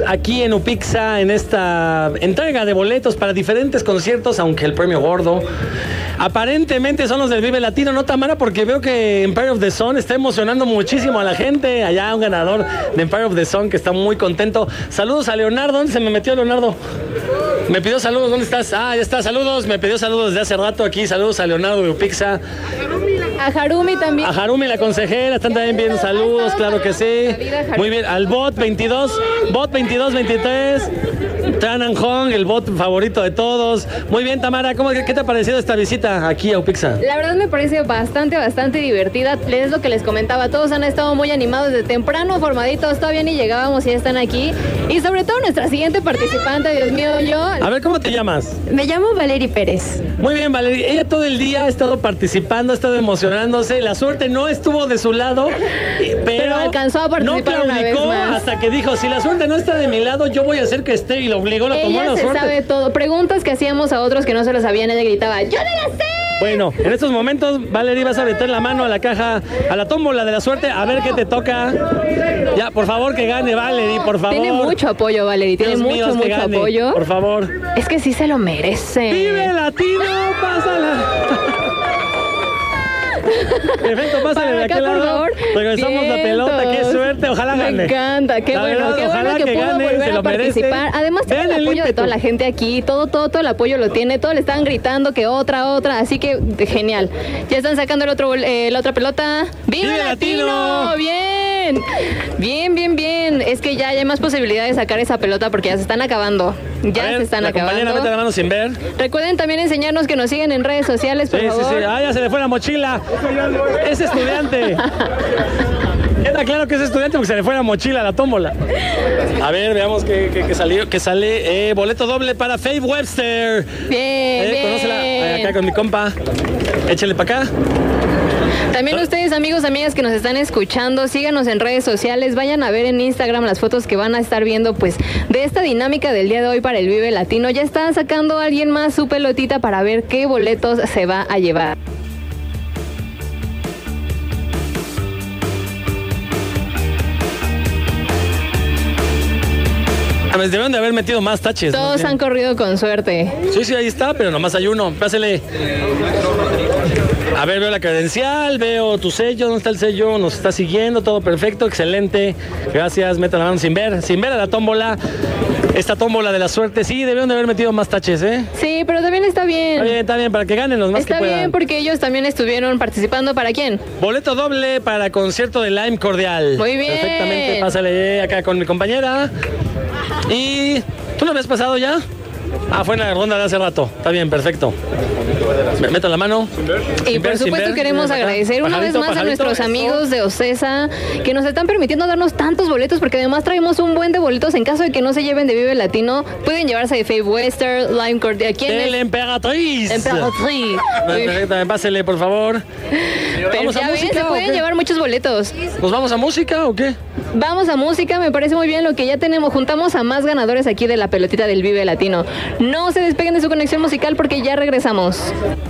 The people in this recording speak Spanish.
aquí en Upixa en esta entrega de boletos para diferentes conciertos, aunque el premio gordo aparentemente son los del Vive Latino, ¿no, Tamara? Porque veo que Empire of the Sun está emocionando muchísimo a la gente. Allá un ganador de Empire of the Sun que está muy contento. Saludos a Leonardo. ¿Dónde se me metió Leonardo? Me pidió saludos. ¿Dónde estás? Ah, ya está. Saludos. Me pidió saludos desde hace rato aquí. Saludos a Leonardo de Upixa. A Harumi también. A Harumi, la consejera. Están también viendo saludos. Claro que sí. Muy bien. Al bot 22. Bot 2223. Tranan Hong, el bot favorito de todos. Muy bien, Tamara. ¿Qué te ha parecido esta visita aquí a Upixa? La verdad me parece bastante divertida. Es lo que les comentaba. Todos han estado muy animados desde temprano, formaditos. Todavía ni llegábamos y ya están aquí. Y sobre todo nuestra siguiente participante, Dios mío, yo. A ver, ¿cómo te llamas? Me llamo Valery Pérez. Muy bien, Valery. Ella todo el día ha estado participando, ha estado emocionándose. La suerte no estuvo de su lado, pero alcanzó a participar no una vez más. Hasta que dijo, si la suerte no está de mi lado, yo voy a hacer que esté, y lo obligó, la tomó la suerte. Ella se sabe todo. Preguntas que hacíamos a otros que no se lo sabían, ella gritaba, ¡yo no la sé! Bueno, en estos momentos, Valery, vas a meter la mano a la caja, a la tómbola de la suerte, a ver qué te toca. Ya, por favor, que gane, Valery, por favor. Tiene mucho apoyo, Valery, tiene mucho apoyo. Por favor. Es que sí se lo merece. ¡Vive Latino! ¡Pásala! Perfecto, pásale de aquel lado. Regresamos la pelota, qué suerte, ojalá gane. Me encanta, qué bueno que pudo gane, volver a participar. Además tiene el apoyo de toda la gente aquí, todo el apoyo lo tiene, todos le están gritando que otra, así que genial. Ya están sacando la otra pelota. ¡Vive Latino! Bien. Es que ya hay más posibilidades de sacar esa pelota porque ya se están acabando. Se están acabando. Compañera, mete la mano sin ver. Recuerden también enseñarnos que nos siguen en redes sociales, por favor. Sí. Ah, ya se le fue la mochila. Es estudiante. Queda claro que es estudiante porque se le fue la mochila, la tómbola. A ver, veamos que sale boleto doble para Faith Webster. Bien. Conócela acá con mi compa. Échale para acá. También ustedes, amigos, amigas que nos están escuchando, síganos en redes sociales, vayan a ver en Instagram las fotos que van a estar viendo, pues, de esta dinámica del día de hoy para el Vive Latino. Ya está sacando alguien más su pelotita para ver qué boletos se va a llevar. Deben de haber metido más taches. Todos han corrido con suerte. Sí, ahí está, pero nomás hay uno. Pásele. A ver, veo la credencial, veo tu sello. ¿Dónde está el sello? Nos está siguiendo, todo perfecto, excelente. Gracias, meta la mano sin ver a la tómbola. Esta tómbola de la suerte, sí, debieron de haber metido más taches, ¿eh? Sí, pero también está bien. Está bien, para que ganen los más que puedan. Está bien, porque ellos también estuvieron participando. ¿Para quién? Boleto doble para concierto de Lime Cordial. Muy bien. Perfectamente, pásale acá con mi compañera. ¿Y tú lo habías pasado ya? Ah, fue en la ronda de hace rato. Está bien, perfecto. Me meto la mano. Y por supuesto queremos agradecer una vez más a nuestros amigos de Ocesa que nos están permitiendo darnos tantos boletos, porque además traemos un buen de boletos en caso de que no se lleven de Vive Latino. Pueden llevarse de Faith Webster, Lime Cordial. ¿Quién es? El Emperatriz. Emperatriz. Pásele, por favor. Pero ya ven, se pueden llevar muchos boletos. ¿Nos vamos a música o qué? Vamos a música, me parece muy bien lo que ya tenemos. Juntamos a más ganadores aquí de la pelotita del Vive Latino. No se despeguen de su conexión musical porque ya regresamos.